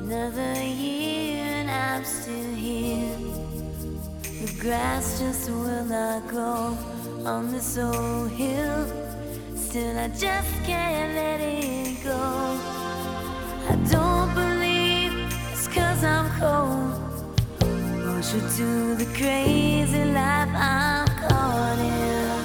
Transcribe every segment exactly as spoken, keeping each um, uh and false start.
Another year and I'm still here. The grass just will not grow on this old hill. Still I just can't let it go. I don't believe it's 'cause I'm cold, closer to the crazy life I'm caught in.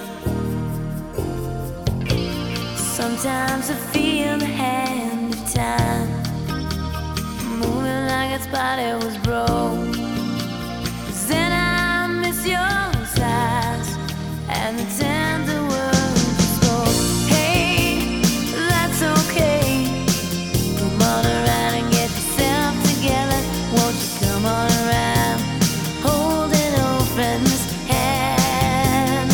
Sometimes I feel the hand of time moving like its body was broke. Then I miss your sighs and the tender words you spoke. Hey, that's okay. Come on around and get yourself together. Won't you come on around, holding old friends' hand?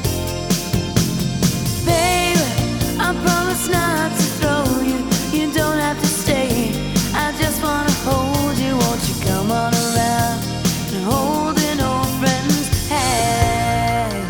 Baby, I promise not to throw you. You don't have to stay. I just wanna hold you. Won't you come on around and hold an old friend's hand?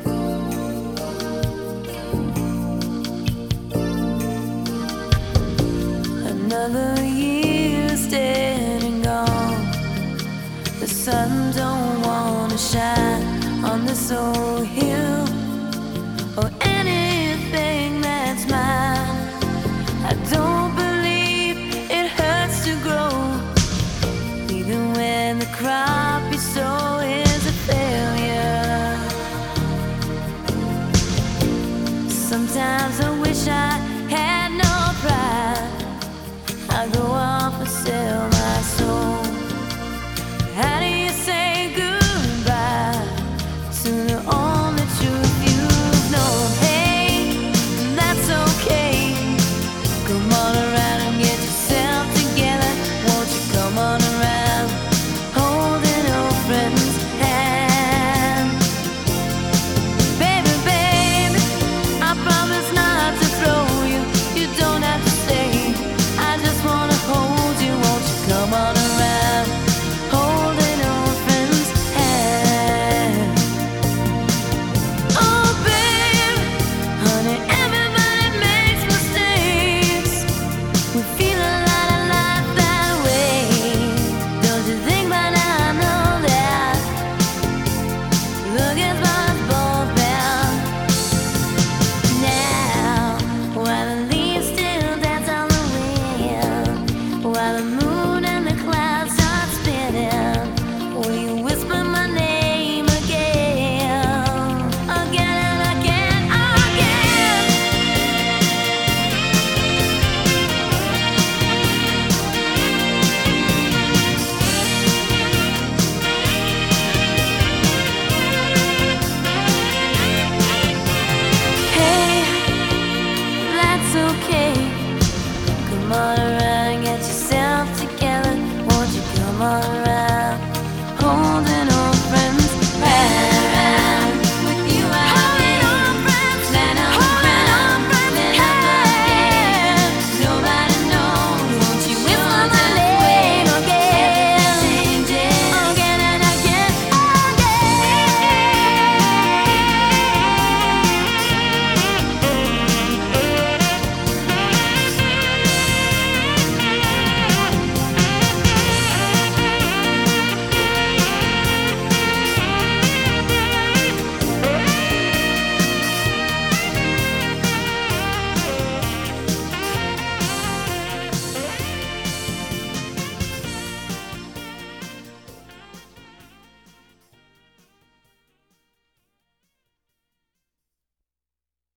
Another year's dead and gone. The sun don't wanna shine on this old hill or anything that's mine. I don't believe it hurts to grow, even when the crop you sow is a failure. Sometimes I wish I had no pride. I go off and sell my soul. How do you say goodbye to the only truth you've known? Hey, that's okay. Come on around and get yourself together. Won't you come on around, holding old friends' hand? Baby, baby, I promise not to throw you. You don't have to stay. I just wanna hold you. Won't you come on around, holding old friends' hand? Oh, baby, honey, everybody makes mistakes. We feel a lot of life that way. Don't you think by now I know that? Look at us both now. Now, while the leaves still dance on the wind, while the moon and the clouds start spinning, will you whisper my name again, again and again, again? Hey, that's okay. Come on around and get yourself together. Won't you come on around?